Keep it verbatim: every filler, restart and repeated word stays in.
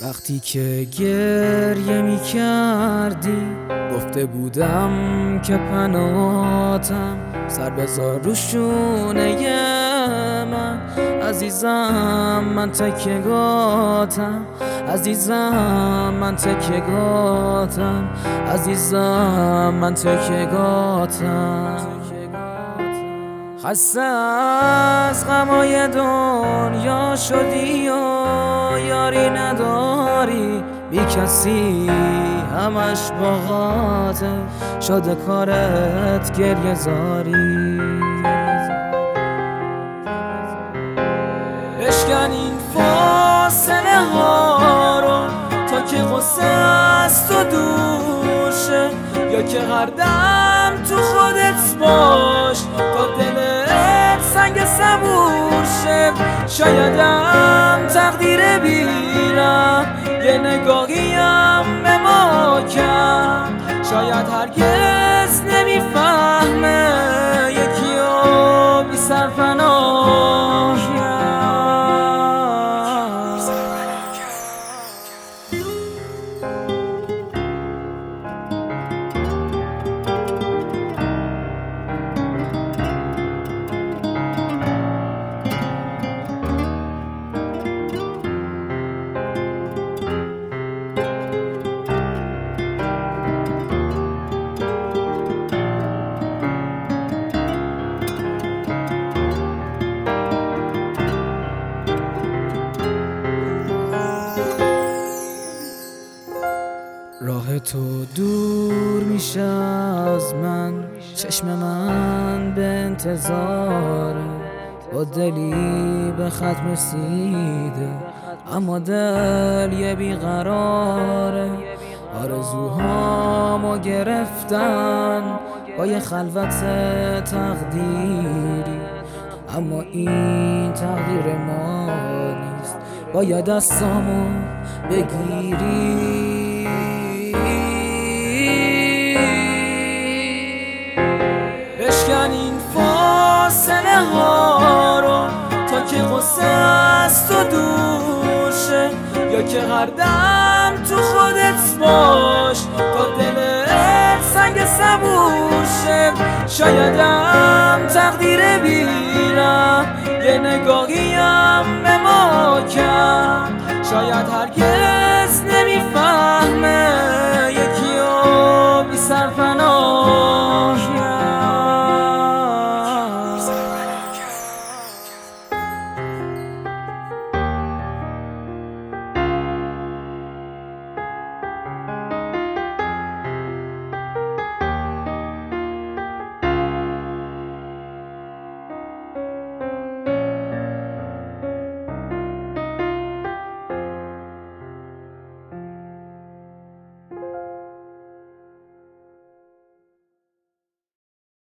وقتی که گریه می کردی گفته بودم که پناهاتم، سر بذار رو شونه من عزیزم، من تکیه‌گاهتم عزیزم، من تکیه‌گاهتم عزیزم، من تکیه‌گاهتم. خسته از غمای دنیا شدی و یاری نداری، بی کسی همش باغاته، شده کارت گریه زاری. بشکن این فاصله ها رو تا که غصه از تو دور شه، یا که هر دم تو خودت باش تا دلت سنگ صبور شه. شایدم تقدیر بیرم یه نگاهیم به ما کرد، شاید هرگز نمیفهمه یکی رو بی سرپناه کرد. راه تو دور میشه از من، چشم من به انتظاره، با دلی به ختم رسیده اما دل یه بیقراره. آرزوهامو گرفتن با یه خلوت تقدیری، اما این تقدیر ما نیست، باید دستامو بگیری. بشکن این فاصله ها رو تا که غصه از تو دور شه، یا که هر دم تو خودت باش تا دلت سنگ صبور شه. شایدم تقدیر بیرم یه نگاهیم به ما کرد، شاید هرگز